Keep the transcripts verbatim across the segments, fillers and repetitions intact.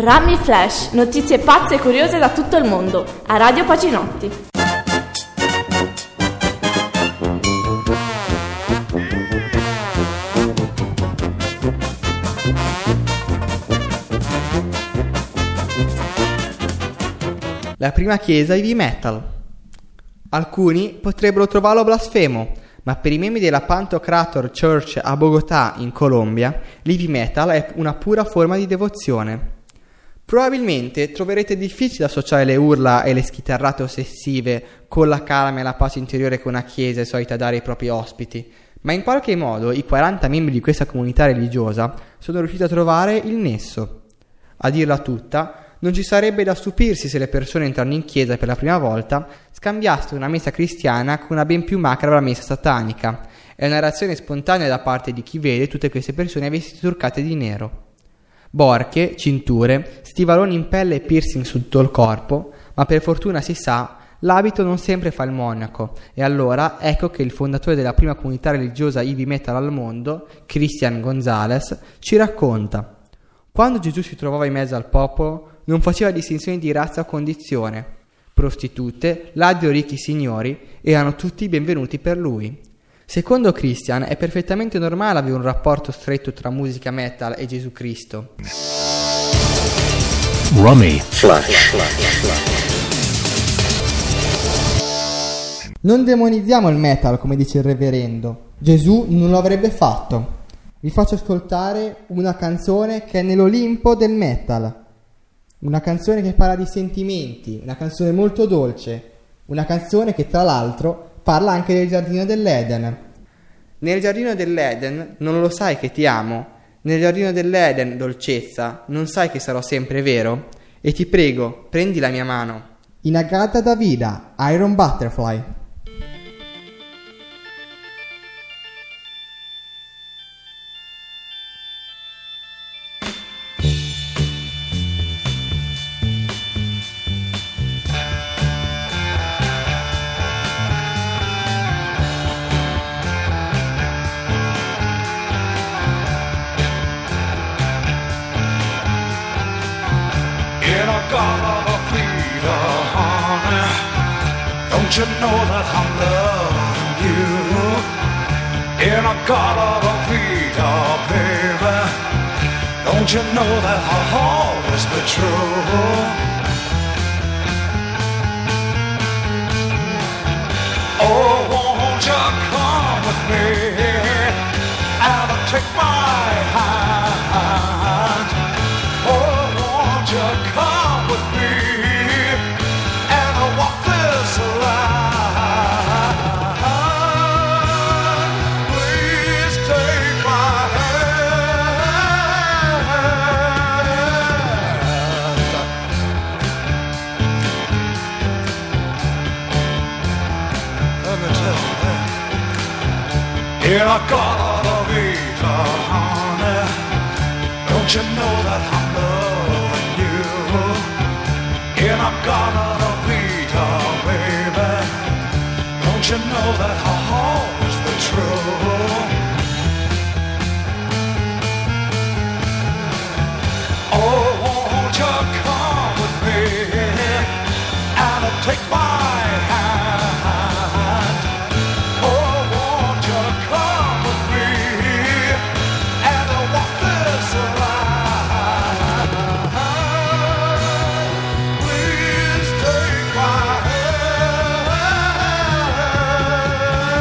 Rami Flash, notizie pazze e curiose da tutto il mondo, a Radio Pacinotti. La prima chiesa heavy metal. Alcuni potrebbero trovarlo blasfemo, ma per i membri della Pantocrator Church a Bogotà, in Colombia, l'heavy metal è una pura forma di devozione. Probabilmente troverete difficile associare le urla e le schitarrate ossessive con la calma e la pace interiore che una chiesa è solita dare ai propri ospiti, ma in qualche modo i quaranta membri di questa comunità religiosa sono riusciti a trovare il nesso. A dirla tutta, non ci sarebbe da stupirsi se le persone entrando in chiesa per la prima volta scambiassero una messa cristiana con una ben più macabra messa satanica. È una reazione spontanea da parte di chi vede tutte queste persone vestite truccate di nero. Borchie, cinture, stivaloni in pelle e piercing su tutto il corpo, ma per fortuna si sa, l'abito non sempre fa il monaco, e allora ecco che il fondatore della prima comunità religiosa heavy metal al mondo, Christian Gonzalez, ci racconta: quando Gesù si trovava in mezzo al popolo, non faceva distinzioni di razza o condizione. Prostitute, ladri o ricchi signori erano tutti benvenuti per lui. Secondo Christian è perfettamente normale avere un rapporto stretto tra musica metal e Gesù Cristo. Rummy Flash. Non demonizziamo il metal, come dice il reverendo. Gesù non lo avrebbe fatto. Vi faccio ascoltare una canzone che è nell'Olimpo del metal. Una canzone che parla di sentimenti, una canzone molto dolce, una canzone che tra l'altro parla anche del giardino dell'Eden. Nel giardino dell'Eden non lo sai che ti amo? Nel giardino dell'Eden, dolcezza, non sai che sarò sempre vero? E ti prego, prendi la mia mano. Inagata Davida, Iron Butterfly. Don't you know that I'm loving you? In a garden of Vita, baby. Don't you know that I'll always be true? Oh, won't you come with me and take my hand? Oh, won't you come with me and walk this line? Please take my hand. Let me tell you that. In a garden of Vita, honey, don't you know that I'm loving you? In a garden of Vita, baby, don't you know that I'll always be true? Oh, won't you come with me and take my hand? Oh, won't you come with me and walk this line? Please take my hand.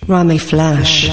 Rami Flash.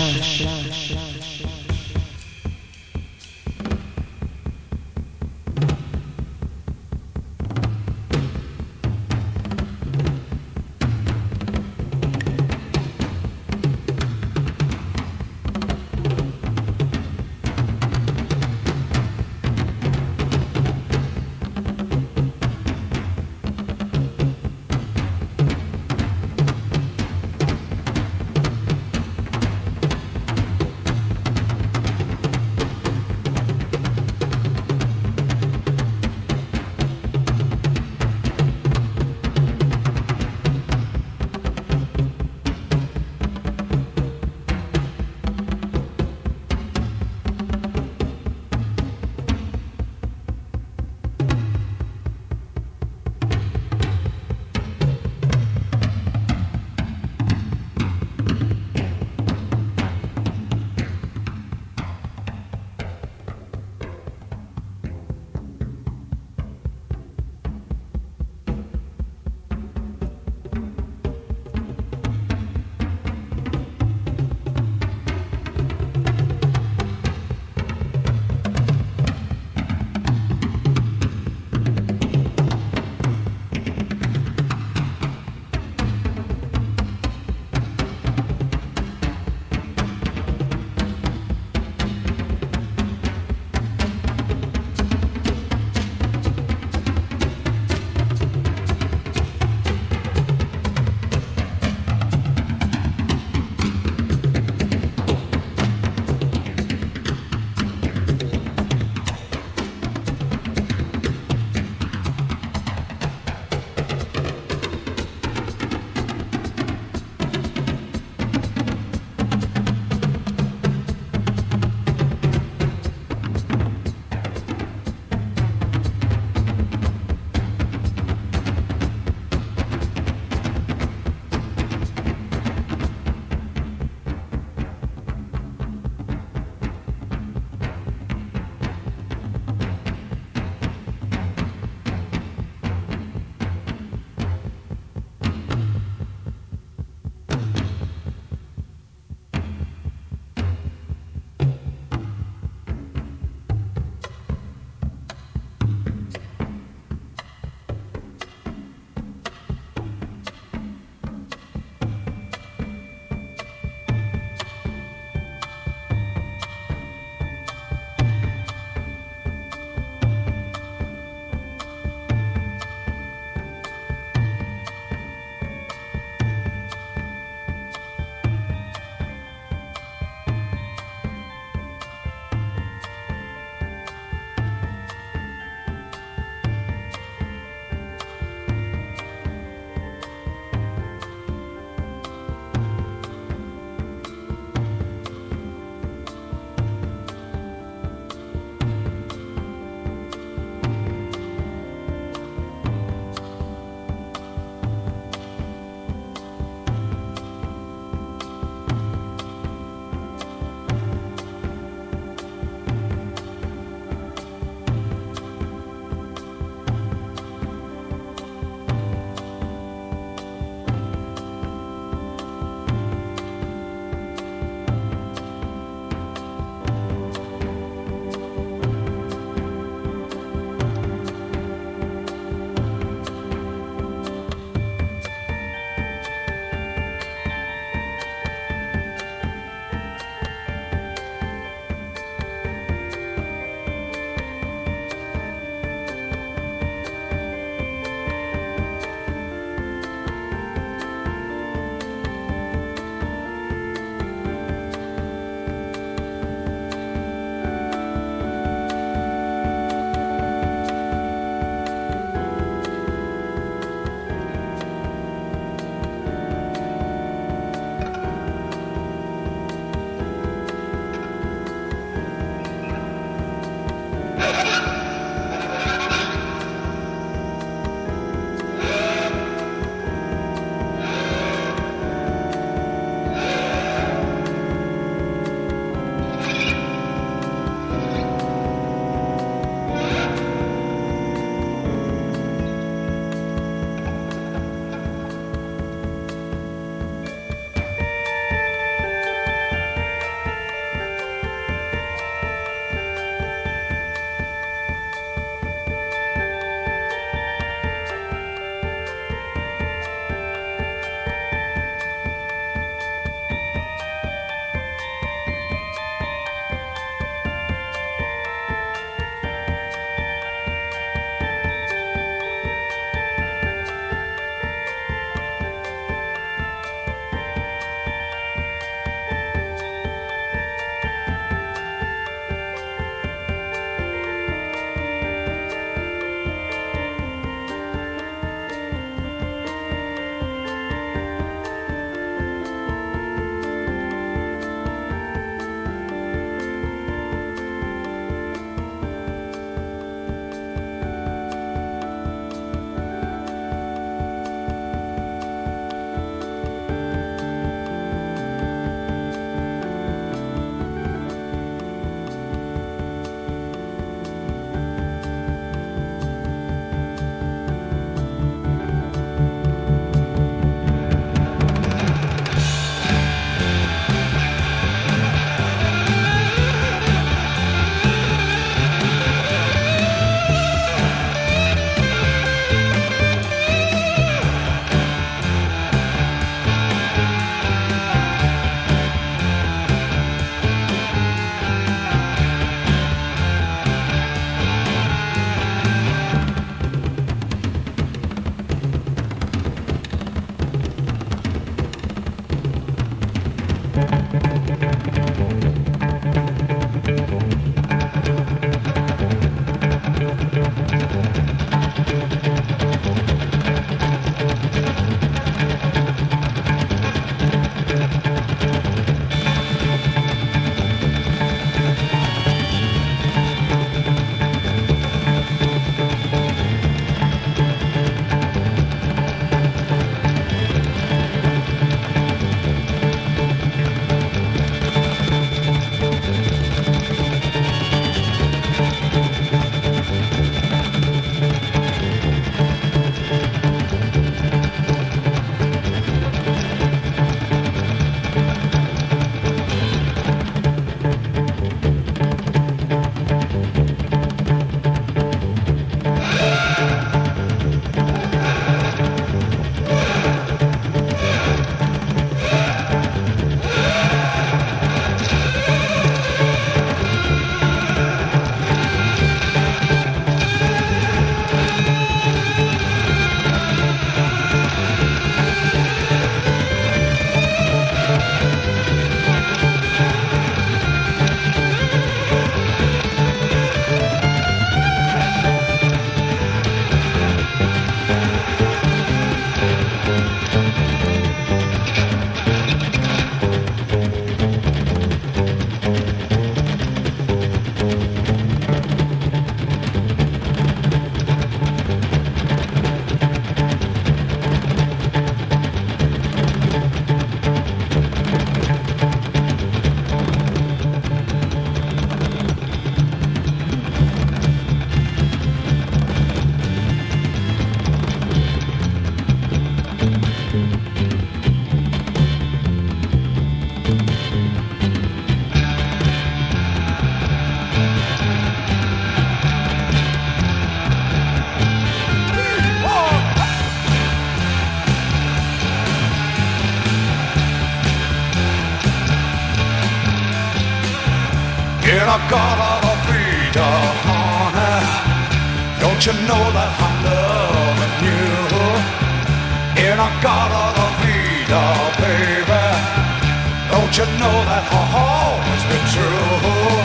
In a garden of freedom, honey. Don't you know that I'm loving you? In a garden of freedom, baby. Don't you know that I've always been true?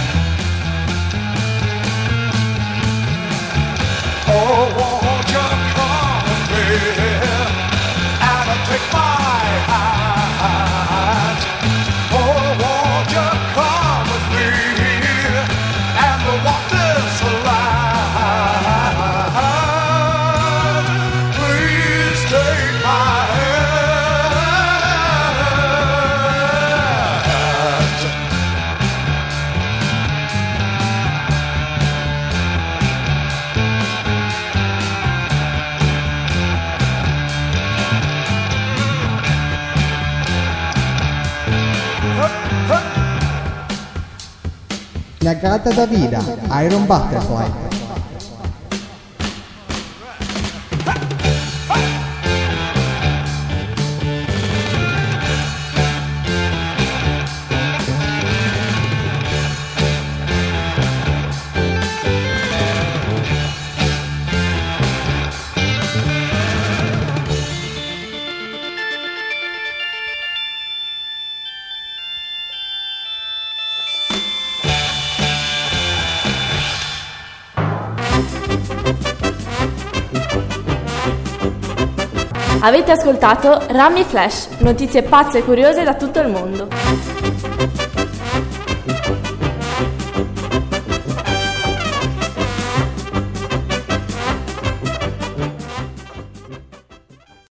Oh, won't you come with me and take my hand? Oh, won't you come with me and walk this line? Please take my hand. La gatta da vida, Iron Butterfly. Avete ascoltato Rami Flash, notizie pazze e curiose da tutto il mondo.